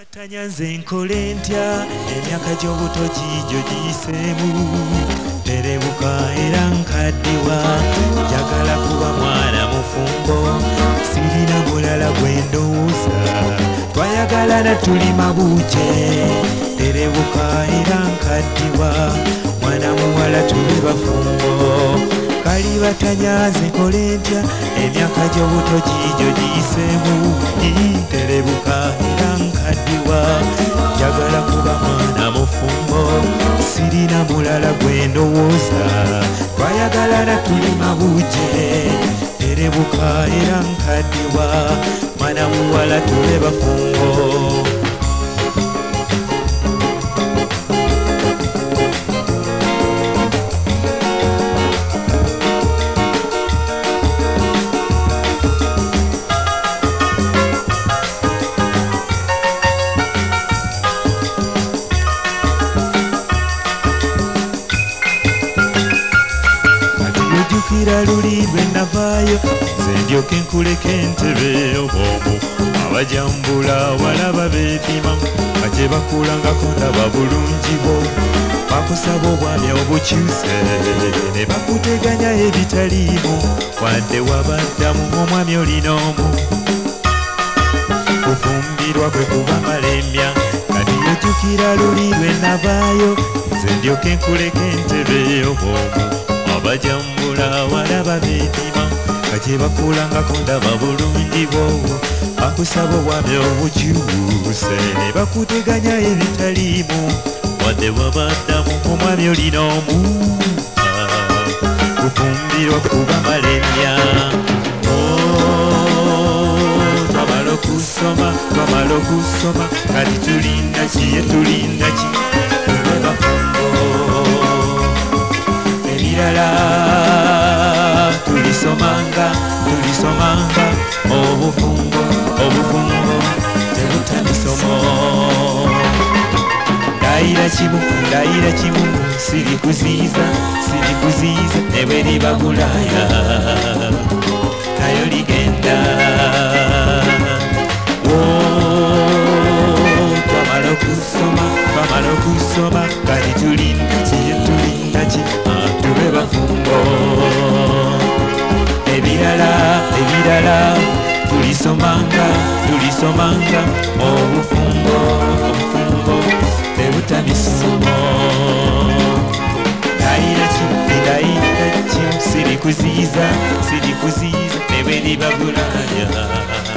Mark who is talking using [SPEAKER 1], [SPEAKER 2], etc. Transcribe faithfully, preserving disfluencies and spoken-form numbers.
[SPEAKER 1] Batanyanze nkole ntya emyaka gy'obuto gijjo giyiseemu terebuka era nkaddiwa njagala kuba mwana mufumbo sirina mulala gwe ndowooza twayagalana tuli mabuuke terebuka era nkaddiwa mwana muwala tuli bafumbo kali batanyanze nkole ntya emyaka gy'obuto gijjo giyiseemu terebuka era nkaddiwa njagala kuba mwana mufumbo sirina mulala gwe ndowooza twayagalana tuli mabuuke terebuka era nkaddiwa mwana muwala tule bafumbo Ojjukira luli lwe navaayo nze ndyoke nkuleka entebe obwongo abajambula walaba beepima nga gye bakulangako ndaba bulungi bwo bakusaba obwami obukyuse ne bakuteganya ebitaliimu wadde wabaddamu omwami olina omu kufumbirwa kwe kuba malemya kati ojjukira luli lwe navaayo nze ndyoke nkuleka entebe obwongo abajambula walaba beepima nga gye bakulangako ndaba bulungi bwo bakusaba obwami obukyuse ne bakuteganya ebitaliimu wadde wabaddamu omwami olina omu kufumbirwa kuba malemya twamala okusoma twamala okusoma kati tulinda ki ye tulinda ki tube bafumbo ebirala tulisomanga tulisomanga obufumbo obufumbo tebutamisomo ndayira kimu ndayira kimu sirikuziiza sirikuziiza ne bwe liba Bulaaya nayo ligenda twamala okusoma twamala okusoma kati tulinda ki ye tulinda ki tube bafumbo ebirala ebirala tulisomanga tulisomanga obufumbo obufumbo tebutamisomo ndayira kimu ndayira kimu sirikuziiza sirikuziiza ne bwe liba Bulaaya